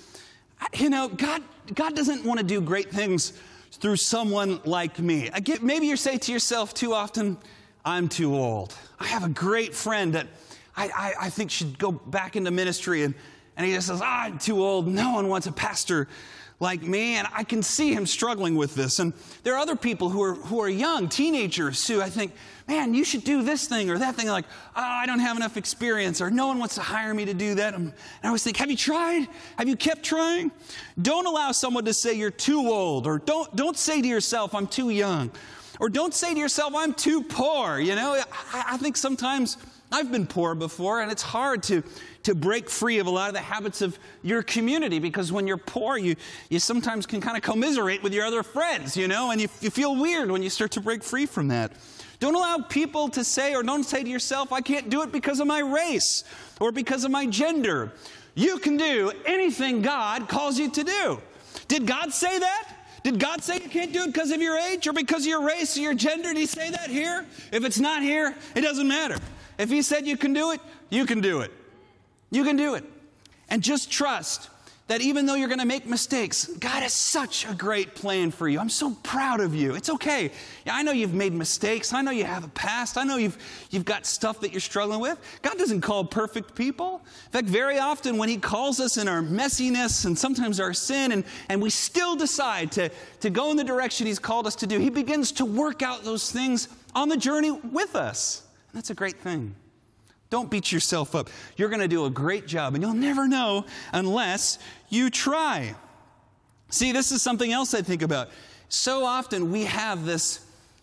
God doesn't want to do great things through someone like me. Again, maybe you say to yourself too often, I'm too old. I have a great friend that I think should go back into ministry, and he just says, I'm too old. No one wants a pastor like me. And I can see him struggling with this. And there are other people who are young, teenagers, who I think, man, you should do this thing or that thing. Like, I don't have enough experience, or no one wants to hire me to do that. And I always think, have you tried? Have you kept trying? Don't allow someone to say you're too old, or don't say to yourself, I'm too young, or don't say to yourself, I'm too poor. I think sometimes I've been poor before, and it's hard to break free of a lot of the habits of your community, because when you're poor, you sometimes can kind of commiserate with your other friends, and you feel weird when you start to break free from that. Don't allow people to say, or don't say to yourself, I can't do it because of my race or because of my gender. You can do anything God calls you to do. Did God say that? Did God say you can't do it because of your age or because of your race or your gender? Did he say that here? If it's not here, it doesn't matter. If he said you can do it, you can do it. You can do it. And just trust that even though you're going to make mistakes, God has such a great plan for you. I'm so proud of you. It's okay. Yeah, I know you've made mistakes. I know you have a past. I know you've got stuff that you're struggling with. God doesn't call perfect people. In fact, very often when he calls us in our messiness and sometimes our sin, and we still decide to go in the direction he's called us to do, he begins to work out those things on the journey with us. And that's a great thing. Don't beat yourself up. You're going to do a great job, and you'll never know unless you try. See, this is something else I think about. So often we have this,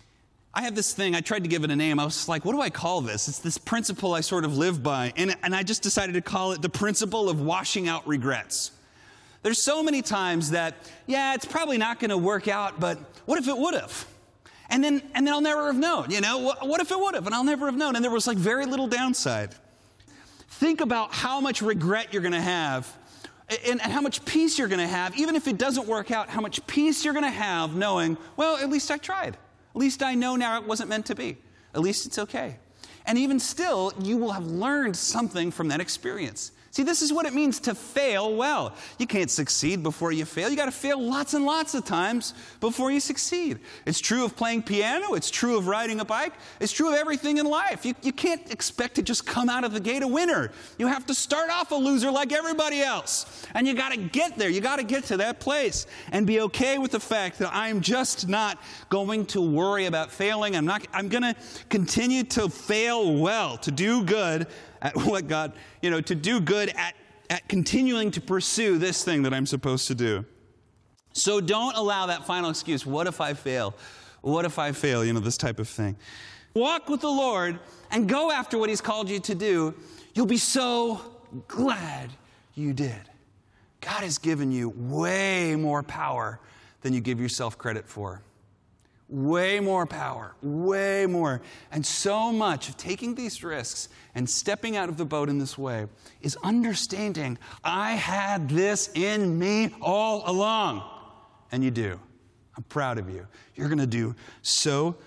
I have this thing, I tried to give it a name. I was like, what do I call this? It's this principle I sort of live by, and I just decided to call it the principle of washing out regrets. There's so many times that, yeah, it's probably not going to work out, but what if it would have? And then I'll never have known, you know? What if it would have? And I'll never have known. And there was like very little downside. Think about how much regret you're going to have and how much peace you're going to have, even if it doesn't work out, how much peace you're going to have knowing, well, at least I tried. At least I know now it wasn't meant to be. At least it's okay. And even still, you will have learned something from that experience. See, this is what it means to fail well. You can't succeed before you fail. You got to fail lots and lots of times before you succeed. It's true of playing piano. It's true of riding a bike. It's true of everything in life. You can't expect to just come out of the gate a winner. You have to start off a loser like everybody else. And you got to get there. You got to get to that place and be okay with the fact that I'm just not going to worry about failing. I'm going to continue to fail well, to do good at what God, to do good at continuing to pursue this thing that I'm supposed to do. So don't allow that final excuse, what if I fail? What if I fail? This type of thing. Walk with the Lord and go after what He's called you to do. You'll be so glad you did. God has given you way more power than you give yourself credit for. Way more power, way more. And so much of taking these risks and stepping out of the boat in this way is understanding I had this in me all along. And you do. I'm proud of you. You're going to do so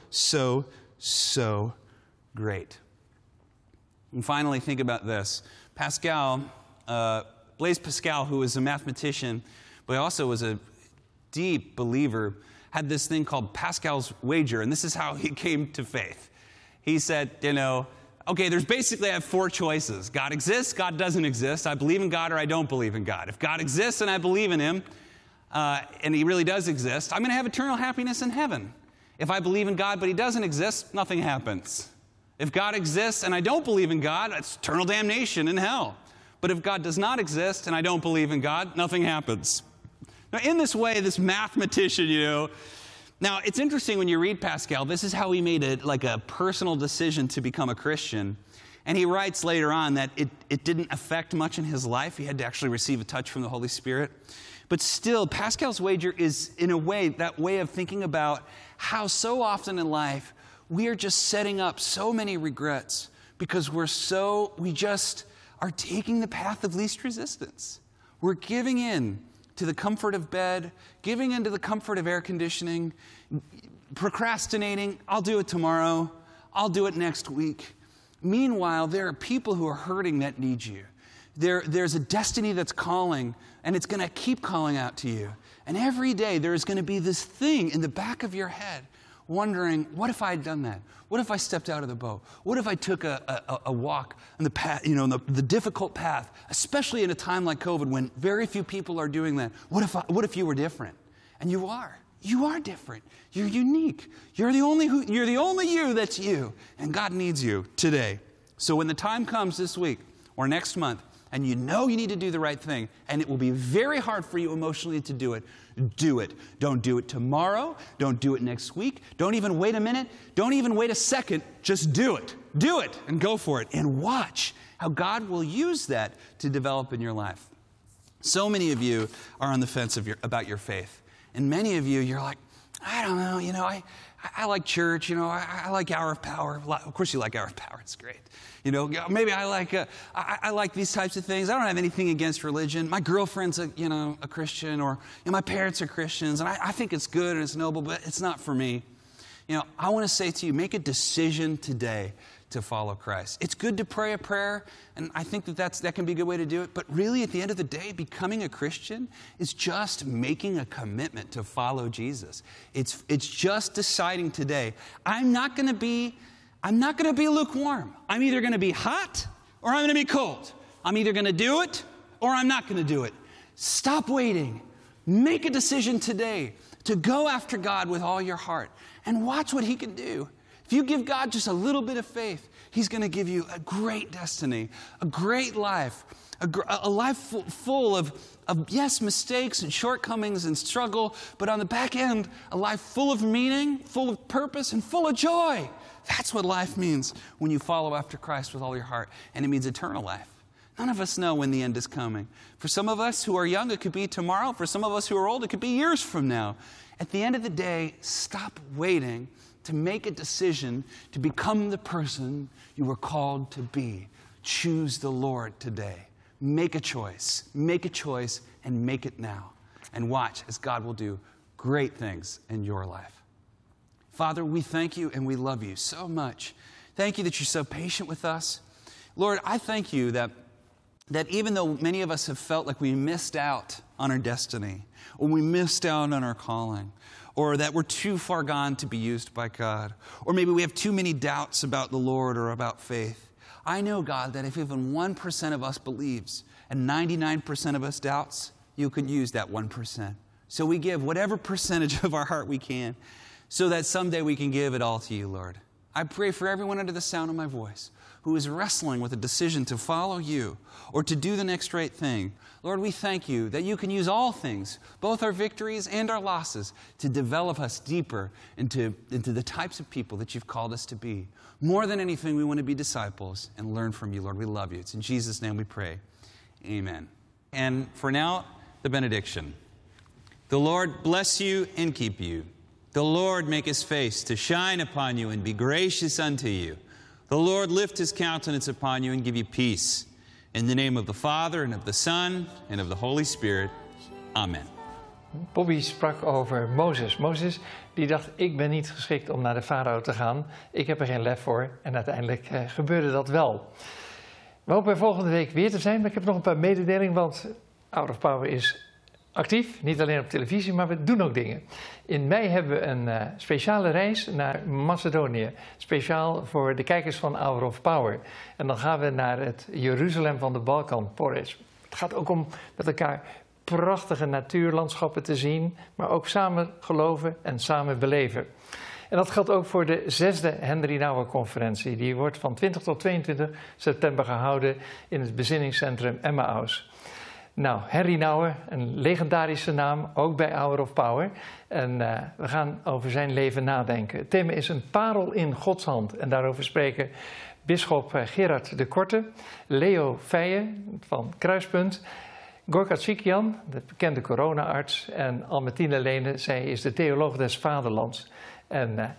great. And finally, think about this. Blaise Pascal, who was a mathematician, but also was a deep believer, had this thing called Pascal's wager, and this is how he came to faith. He said, okay, I have 4 choices. God exists, God doesn't exist, I believe in God or I don't believe in God. If God exists and I believe in Him, and He really does exist, I'm going to have eternal happiness in heaven. If I believe in God but He doesn't exist, nothing happens. If God exists and I don't believe in God, it's eternal damnation in hell. But if God does not exist and I don't believe in God, nothing happens. Now, in this way, this mathematician, now it's interesting when you read Pascal, this is how he made it like a personal decision to become a Christian. And he writes later on that it didn't affect much in his life. He had to actually receive a touch from the Holy Spirit. But still, Pascal's wager is, in a way, that way of thinking about how so often in life we are just setting up so many regrets because we just are taking the path of least resistance. We're giving in to the comfort of bed, giving into the comfort of air conditioning, procrastinating, I'll do it tomorrow, I'll do it next week. Meanwhile, there are people who are hurting that need you. There's a destiny that's calling, and it's going to keep calling out to you. And every day there's going to be this thing in the back of your head wondering, what if I had done that? What if I stepped out of the boat? What if I took a walk on the path, the difficult path, especially in a time like COVID when very few people are doing that? What if you were different? And you are. You are different. You're unique. You're the only you that's you. And God needs you today. So when the time comes this week or next month, and you know you need to do the right thing, and it will be very hard for you emotionally to do it, do it. Don't do it tomorrow. Don't do it next week. Don't even wait a minute. Don't even wait a second. Just do it. Do it and go for it. And watch how God will use that to develop in your life. So many of you are on the fence about your faith. And many of you, you're like, I don't know, I like church, I like Hour of Power. Of course you like Hour of Power, it's great. Maybe I like these types of things. I don't have anything against religion. My girlfriend's a Christian, or my parents are Christians, and I think it's good and it's noble, but it's not for me. I want to say to you, make a decision today to follow Christ. It's good to pray a prayer, and I think that can be a good way to do it, but really at the end of the day, becoming a Christian is just making a commitment to follow Jesus. It's just deciding today, I'm not going to be lukewarm. I'm either going to be hot or I'm going to be cold. I'm either going to do it or I'm not going to do it. Stop waiting. Make a decision today to go after God with all your heart and watch what He can do. If you give God just a little bit of faith, He's going to give you a great destiny, a great life, a life full of yes, mistakes and shortcomings and struggle, but on the back end, a life full of meaning, full of purpose, and full of joy. That's what life means when you follow after Christ with all your heart. And it means eternal life. None of us know when the end is coming. For some of us who are young, it could be tomorrow. For some of us who are old, it could be years from now. At the end of the day, stop waiting to make a decision to become the person you were called to be. Choose the Lord today. Make a choice, and make it now. And watch as God will do great things in your life. Father, we thank you and we love you so much. Thank you that you're so patient with us. Lord, I thank you that even though many of us have felt like we missed out on our destiny, or we missed out on our calling, or that we're too far gone to be used by God, or maybe we have too many doubts about the Lord or about faith, I know, God, that if even 1% of us believes and 99% of us doubts, you could use that 1%. So we give whatever percentage of our heart we can so that someday we can give it all to you, Lord. I pray for everyone under the sound of my voice who is wrestling with a decision to follow you or to do the next right thing. Lord, we thank you that you can use all things, both our victories and our losses, to develop us deeper into the types of people that you've called us to be. More than anything, we want to be disciples and learn from you, Lord. We love you. It's in Jesus' name we pray. Amen. And for now, the benediction. The Lord bless you and keep you. The Lord make his face to shine upon you and be gracious unto you. The Lord lift his countenance upon you and give you peace. In the name of the Father, and of the Son, and of the Holy Spirit. Amen. Bobby sprak over Mozes. Mozes die dacht, ik ben niet geschikt om naar de farao te gaan. Ik heb er geen lef voor. En uiteindelijk gebeurde dat wel. We hopen volgende week weer te zijn. Maar ik heb nog een paar mededelingen, want Hour of Power is actief. Niet alleen op televisie, maar we doen ook dingen. In mei hebben we een speciale reis naar Macedonië. Speciaal voor de kijkers van Hour of Power. En dan gaan we naar het Jeruzalem van de Balkan, Poris. Het gaat ook om met elkaar prachtige natuurlandschappen te zien, maar ook samen geloven en samen beleven. En dat geldt ook voor de 6e Henry Nouwen-conferentie. Die wordt van 20 tot 22 september gehouden in het bezinningscentrum Emmaus. Nou, Henry Nouwen, een legendarische naam, ook bij Hour of Power. En we gaan over zijn leven nadenken. Het thema is een parel in Gods hand. En daarover spreken bisschop Gerard de Korte, Leo Feijen van Kruispunt, Gorka Tsikian, de bekende corona-arts, en Albertine Lene, zij is de theoloog des vaderlands. En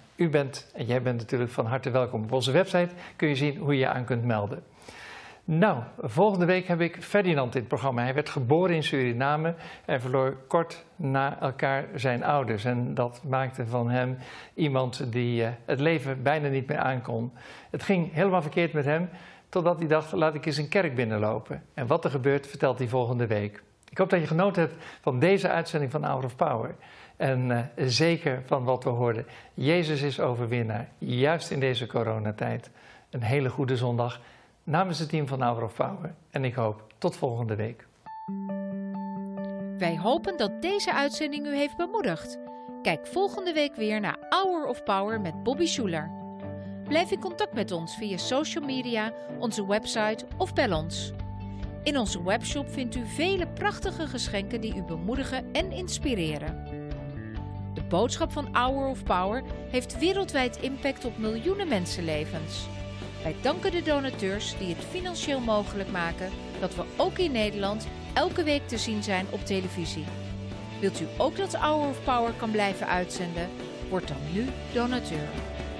jij bent natuurlijk van harte welkom. Op onze website kun je zien hoe je je aan kunt melden. Nou, volgende week heb ik Ferdinand in het programma. Hij werd geboren in Suriname en verloor kort na elkaar zijn ouders. En dat maakte van hem iemand die het leven bijna niet meer aankon. Het ging helemaal verkeerd met hem, totdat hij dacht, laat ik eens een kerk binnenlopen. En wat er gebeurt, vertelt hij volgende week. Ik hoop dat je genoten hebt van deze uitzending van Hour of Power. En zeker van wat we hoorden. Jezus is overwinnaar, juist in deze coronatijd. Een hele goede zondag namens het team van Hour of Power. En ik hoop tot volgende week. Wij hopen dat deze uitzending u heeft bemoedigd. Kijk volgende week weer naar Hour of Power met Bobby Schuler. Blijf in contact met ons via social media, onze website of bel ons. In onze webshop vindt u vele prachtige geschenken die u bemoedigen en inspireren. De boodschap van Hour of Power heeft wereldwijd impact op miljoenen mensenlevens. Wij danken de donateurs die het financieel mogelijk maken dat we ook in Nederland elke week te zien zijn op televisie. Wilt u ook dat Hour of Power kan blijven uitzenden? Word dan nu donateur.